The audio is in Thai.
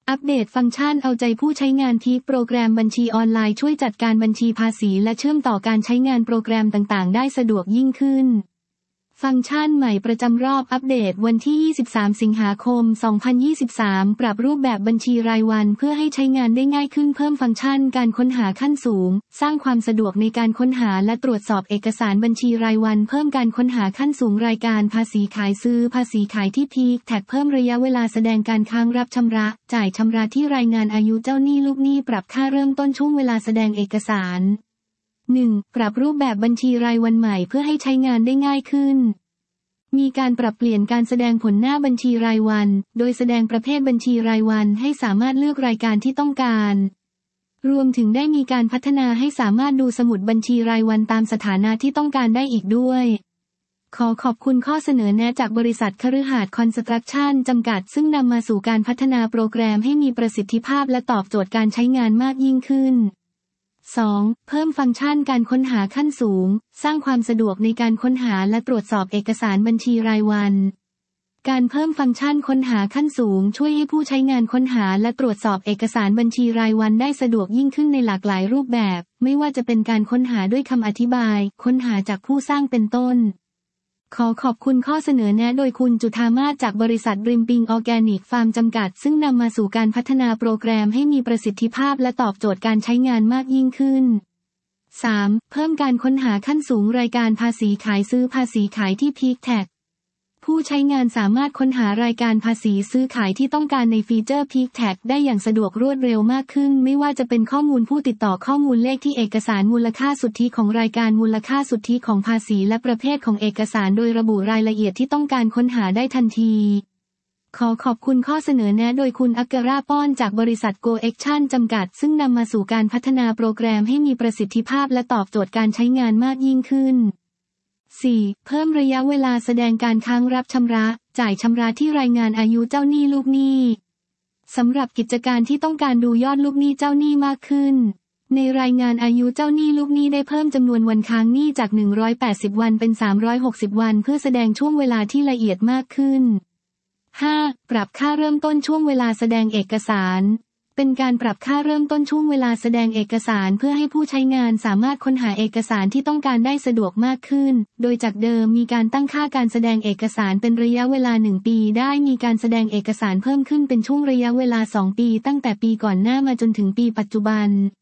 อัปเดตฟังก์ชันเอาใจผู้ใช้งานพีคโปรแกรมบัญชีออนไลน์ช่วยจัดการบัญชีภาษีและเชื่อมต่อการใช้งานโปรแกรมต่างๆได้สะดวกยิ่งขึ้นฟังก์ชันใหม่ประจำรอบอัปเดตวันที่ 23 สิงหาคม 2023 ปรับรูปแบบบัญชีรายวันเพื่อให้ใช้งานได้ง่ายขึ้นเพิ่มฟังก์ชันการค้นหาขั้นสูงสร้างความสะดวกในการค้นหาและตรวจสอบเอกสารบัญชีรายวันเพิ่มการค้นหาขั้นสูงรายการภาษีขายซื้อภาษีขายที่พีคแท็กเพิ่มระยะเวลาแสดงการค้างรับชำระจ่ายชำระที่รายงานอายุเจ้าหนี้ลูกหนี้ปรับค่าเริ่มต้นช่วงเวลาแสดงเอกสาร 1. ปรับรูปแบบบัญชีรายวันใหม่เพื่อให้ใช้งานได้ง่ายขึ้นมีการปรับเปลี่ยนการแสดงผลหน้าบัญชีรายวันโดยแสดงประเภทบัญชีรายวันให้สามารถเลือกรายการที่ต้องการรวมถึงได้มีการพัฒนาให้สามารถดูสมุดบัญชีรายวันตามสถานะที่ต้องการได้อีกด้วยขอขอบคุณข้อเสนอแนะจากบริษัทคฤหาสน์คอนสตรัคชั่นจำกัดซึ่งนำมาสู่การพัฒนาโปรแกรมให้มีประสิทธิภาพและตอบโจทย์การใช้งานมากยิ่งขึ้น 2. เพิ่มฟังก์ชันการค้นหาขั้นสูงสร้างความสะดวกในการค้นหาและตรวจสอบเอกสารบัญชีรายวันการเพิ่มฟังก์ชันค้นหาขั้นสูงช่วยให้ผู้ใช้งานค้นหาและตรวจสอบเอกสารบัญชีรายวันได้สะดวกยิ่งขึ้นในหลากหลายรูปแบบไม่ว่าจะเป็นการค้นหาด้วยคำอธิบายค้นหาจากผู้สร้างเป็นต้นขอขอบคุณข้อเสนอแนะโดยคุณจุฑามาศจากบริษัทริมปิงออร์แกนิกฟาร์มจำกัดซึ่งนำมาสู่การพัฒนาโปรแกรมให้มีประสิทธิภาพและตอบโจทย์การใช้งานมากยิ่งขึ้น 3. เพิ่มการค้นหาขั้นสูงรายการภาษีขายซื้อภาษีขายที่พีคแท็กผู้ใช้งานสามารถค้นหารายการภาษีซื้อขายที่ต้องการในฟีเจอร์พีคแท็กได้อย่างสะดวกรวดเร็วมากขึ้นไม่ว่าจะเป็นข้อมูลผู้ติดต่อข้อมูลเลขที่เอกสารมูลค่าสุทธิของรายการมูลค่าสุทธิของภาษีและประเภทของเอกสารโดยระบุรายละเอียดที่ต้องการค้นหาได้ทันทีขอขอบคุณข้อเสนอแนะโดยคุณอักราป้อนจากบริษัท Go Action จำกัดซึ่งนำมาสู่การพัฒนาโปรแกรมให้มีประสิทธิภาพและตอบโจทย์การใช้งานมากยิ่งขึ้น 4. เพิ่มระยะเวลาแสดงการค้างรับชำระจ่ายชำระที่รายงานอายุเจ้าหนี้ลูกหนี้สำหรับกิจการที่ต้องการดูยอดลูกหนี้เจ้าหนี้มากขึ้นในรายงานอายุเจ้าหนี้ลูกหนี้ได้เพิ่มจำนวนวันค้างหนี้จาก180วันเป็น360วันเพื่อแสดงช่วงเวลาที่ละเอียดมากขึ้น 5. ปรับค่าเริ่มต้นช่วงเวลาแสดงเอกสารเป็นการปรับค่าเริ่มต้นช่วงเวลาแสดงเอกสารเพื่อให้ผู้ใช้งานสามารถค้นหาเอกสารที่ต้องการได้สะดวกมากขึ้นโดยจากเดิมมีการตั้งค่าการแสดงเอกสารเป็นระยะเวลา1ปีได้มีการแสดงเอกสารเพิ่มขึ้นเป็นช่วงระยะเวลา2ปีตั้งแต่ปีก่อนหน้ามาจนถึงปีปัจจุบัน